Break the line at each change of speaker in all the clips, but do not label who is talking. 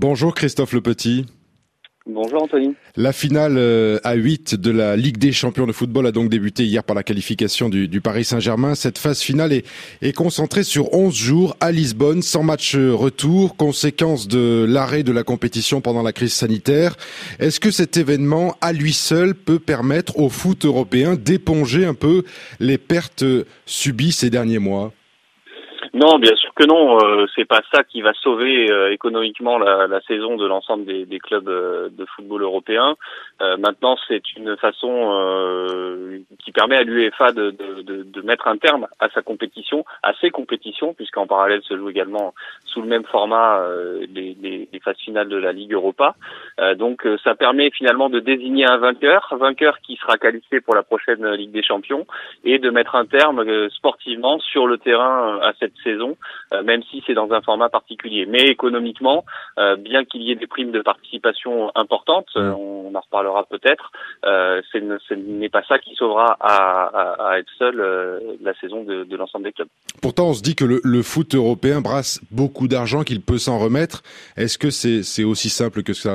Bonjour Christophe Le Petit.
Bonjour Anthony.
La finale à 8 de la Ligue des champions de football a donc débuté hier par la qualification du Paris Saint-Germain. Cette phase finale est concentrée sur 11 jours à Lisbonne, sans match retour, conséquence de l'arrêt de la compétition pendant la crise sanitaire. Est-ce que cet événement, à lui seul, peut permettre au foot européen d'éponger un peu les pertes subies ces derniers mois ?
Non, bien sûr que non. C'est pas ça qui va sauver économiquement la saison de l'ensemble des clubs de football européens. Maintenant, c'est une façon qui permet à l'UEFA de mettre un terme à sa compétition, à ses compétitions, puisqu'en parallèle se joue également sous le même format les phases finales de la Ligue Europa. Donc, ça permet finalement de désigner un vainqueur qui sera qualifié pour la prochaine Ligue des Champions, et de mettre un terme sportivement sur le terrain à cette saison, même si c'est dans un format particulier. Mais économiquement, bien qu'il y ait des primes de participation importantes, on en reparlera peut-être, ce n'est pas ça qui sauvera à être seul la saison de l'ensemble des clubs.
Pourtant, on se dit que le foot européen brasse beaucoup d'argent, qu'il peut s'en remettre. Est-ce que c'est aussi simple que ça ?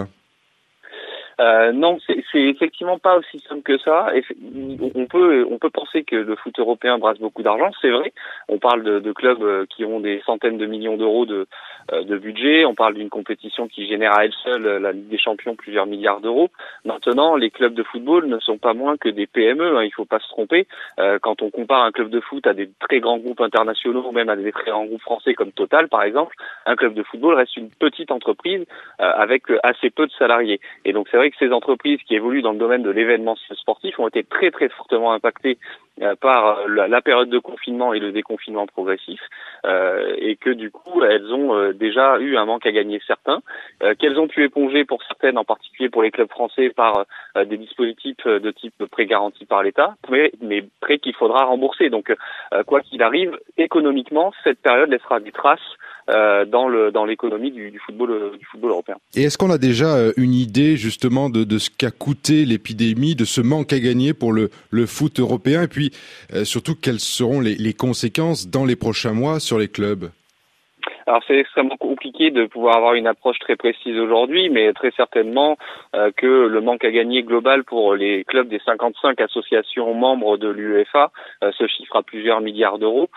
Non, c'est effectivement pas aussi simple que ça. On peut penser que le foot européen brasse beaucoup d'argent, c'est vrai. On parle de clubs qui ont des centaines de millions d'euros de budget. On parle d'une compétition qui génère à elle seule, la Ligue des Champions, plusieurs milliards d'euros. Maintenant, les clubs de football ne sont pas moins que des PME. Il faut pas se tromper. Quand on compare un club de foot à des très grands groupes internationaux, ou même à des très grands groupes français comme Total, par exemple, un club de football reste une petite entreprise avec assez peu de salariés. Et donc, c'est vrai que ces entreprises qui évoluent dans le domaine de l'événementiel sportif ont été très très fortement impactées par la période de confinement et le déconfinement progressif, et que du coup elles ont déjà eu un manque à gagner certain, qu'elles ont pu éponger pour certaines, en particulier pour les clubs français, par des dispositifs de type prêt garanti par l'État, mais prêts qu'il faudra rembourser. Donc quoi qu'il arrive, économiquement, cette période laissera des traces dans l'économie du football européen.
Et est-ce qu'on a déjà une idée justement de ce qu'a coûté l'épidémie, de ce manque à gagner pour le foot européen, et puis surtout quelles seront les conséquences dans les prochains mois sur les clubs ?
Alors c'est extrêmement compliqué de pouvoir avoir une approche très précise aujourd'hui, mais très certainement que le manque à gagner global pour les clubs des 55 associations membres de l'UEFA se chiffre à plusieurs milliards d'euros.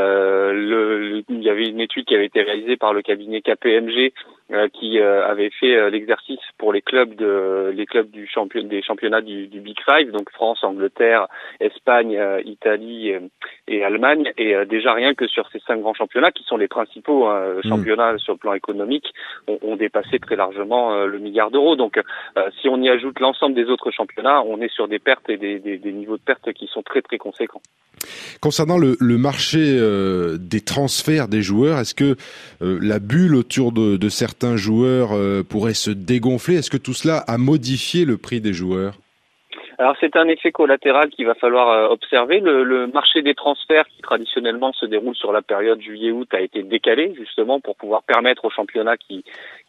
Il y avait une étude qui avait été réalisée par le cabinet KPMG qui avait fait l'exercice pour les clubs des championnats du Big Five, donc France, Angleterre, Espagne, Italie et Allemagne, et déjà rien que sur ces 5 grands championnats qui sont les principaux championnats sur le plan économique ont dépassé très largement le milliard d'euros. Donc si on y ajoute l'ensemble des autres championnats, on est sur des pertes et des niveaux de pertes qui sont très très conséquents.
Concernant le marché des transferts des joueurs, est-ce que la bulle autour de certains joueurs pourrait se dégonfler ? Est-ce que tout cela a modifié le prix des joueurs ?
Alors c'est un effet collatéral qu'il va falloir observer. Le marché des transferts, qui traditionnellement se déroule sur la période juillet-août, a été décalé justement pour pouvoir permettre aux championnats qui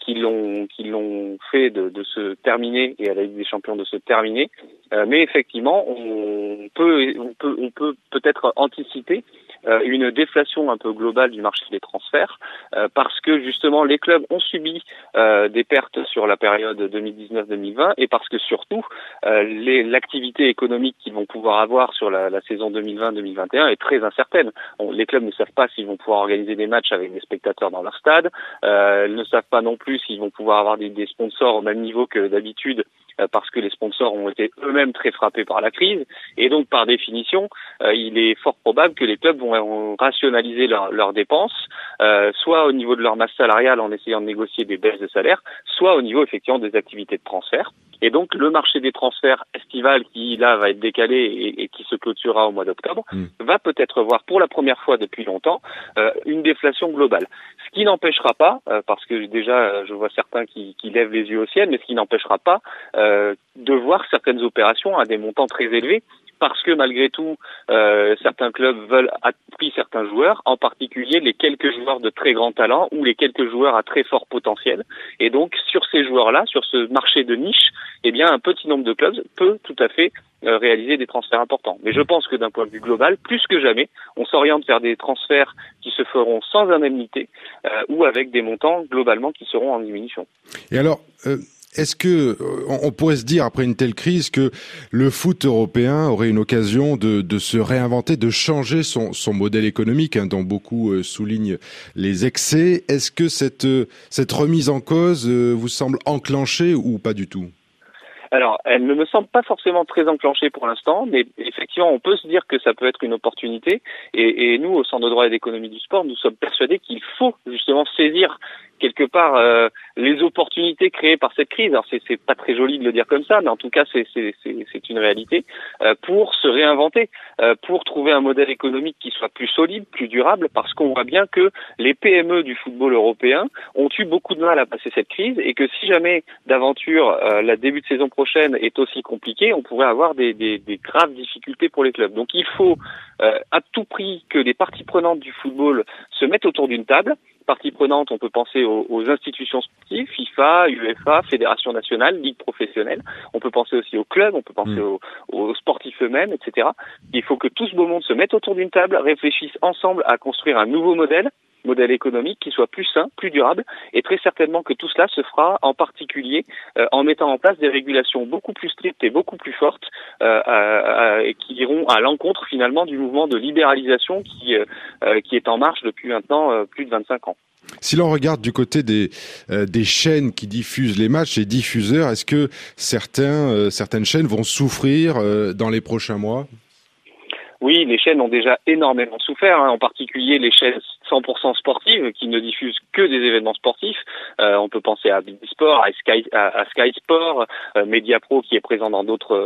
l'ont fait de se terminer, et à la Ligue des Champions de se terminer. Mais effectivement, on peut peut-être anticiper une déflation un peu globale du marché des transferts, parce que justement les clubs ont subi des pertes sur la période 2019-2020, et parce que surtout l'activité économique qu'ils vont pouvoir avoir sur la saison 2020-2021 est très incertaine. Les clubs ne savent pas s'ils vont pouvoir organiser des matchs avec des spectateurs dans leur stade, ils ne savent pas non plus s'ils vont pouvoir avoir des sponsors au même niveau que d'habitude, parce que les sponsors ont été eux-mêmes très frappés par la crise, et donc par définition, il est fort probable que les clubs vont rationaliser leurs dépenses, soit au niveau de leur masse salariale en essayant de négocier des baisses de salaire, soit au niveau effectivement des activités de transfert. Et donc le marché des transferts estival, qui là va être décalé et qui se clôturera au mois d'octobre, va peut-être voir pour la première fois depuis longtemps une déflation globale. Ce qui n'empêchera pas, parce que déjà je vois certains qui lèvent les yeux au ciel, mais ce qui n'empêchera pas de voir certaines opérations à des montants très élevés. Parce que malgré tout, certains clubs veulent à tout prix certains joueurs, en particulier les quelques joueurs de très grand talent ou les quelques joueurs à très fort potentiel. Et donc, sur ces joueurs-là, sur ce marché de niche, eh bien, un petit nombre de clubs peut tout à fait réaliser des transferts importants. Mais je pense que d'un point de vue global, plus que jamais, on s'oriente vers des transferts qui se feront sans indemnité ou avec des montants globalement qui seront en diminution.
Et alors, est-ce que on pourrait se dire après une telle crise que le foot européen aurait une occasion de se réinventer, de changer son modèle économique, dont beaucoup soulignent les excès? Est-ce que cette remise en cause vous semble enclenchée ou pas du tout?
Alors, elle ne me semble pas forcément très enclenchée pour l'instant, mais effectivement, on peut se dire que ça peut être une opportunité. Et nous, au Centre de droit et d'économie du sport, nous sommes persuadés qu'il faut justement saisir quelque part les opportunités créées par cette crise. Alors c'est pas très joli de le dire comme ça, mais en tout cas c'est une réalité pour se réinventer, pour trouver un modèle économique qui soit plus solide, plus durable, parce qu'on voit bien que les PME du football européen ont eu beaucoup de mal à passer cette crise et que si jamais d'aventure la début de saison prochaine est aussi compliqué, on pourrait avoir des graves difficultés pour les clubs. Donc il faut à tout prix que les parties prenantes du football se mettent autour d'une table. Parties prenantes, on peut penser aux institutions sportives, FIFA, UEFA, Fédération nationale, Ligue professionnelle. On peut penser aussi aux clubs, on peut penser aux sportifs eux-mêmes, etc. Il faut que tout ce beau monde se mette autour d'une table, réfléchisse ensemble à construire un nouveau modèle économique qui soit plus sain, plus durable, et très certainement que tout cela se fera en particulier en mettant en place des régulations beaucoup plus strictes et beaucoup plus fortes et qui iront à l'encontre finalement du mouvement de libéralisation qui est en marche depuis maintenant plus de 25 ans.
Si l'on regarde du côté des chaînes qui diffusent les matchs, les diffuseurs, est-ce que certaines chaînes vont souffrir dans les prochains mois ?
Oui, les chaînes ont déjà énormément souffert, en particulier les chaînes 100% sportives qui ne diffusent que des événements sportifs. On peut penser à BeIN Sport, à Sky Sport, Mediapro qui est présent dans d'autres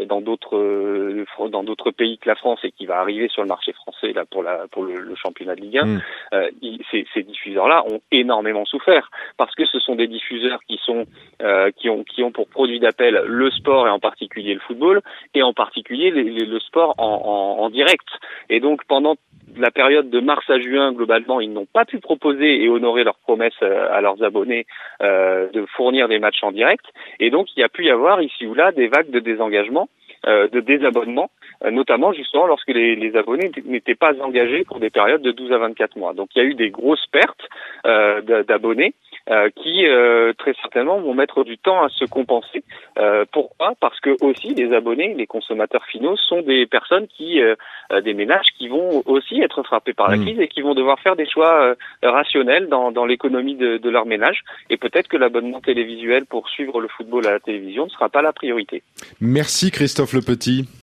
pays que la France et qui va arriver sur le marché français là pour le championnat de Ligue 1. Ces diffuseurs-là ont énormément souffert parce que ce sont des diffuseurs qui ont pour produit d'appel le sport et en particulier le football et en particulier le sport en direct. Et donc pendant la période de mars à juin, globalement, ils n'ont pas pu proposer et honorer leurs promesses à leurs abonnés de fournir des matchs en direct. Et donc, il y a pu y avoir ici ou là des vagues de désengagement, de désabonnement, notamment justement lorsque les abonnés n'étaient pas engagés pour des périodes de 12 à 24 mois. Donc, il y a eu des grosses pertes d'abonnés qui très certainement vont mettre du temps à se compenser. Pourquoi ? Parce que aussi les abonnés, les consommateurs finaux sont des personnes des ménages qui vont aussi être frappés par la crise et qui vont devoir faire des choix rationnels dans l'économie de leur ménage. Et peut-être que l'abonnement télévisuel pour suivre le football à la télévision ne sera pas la priorité.
Merci Christophe Lepetit.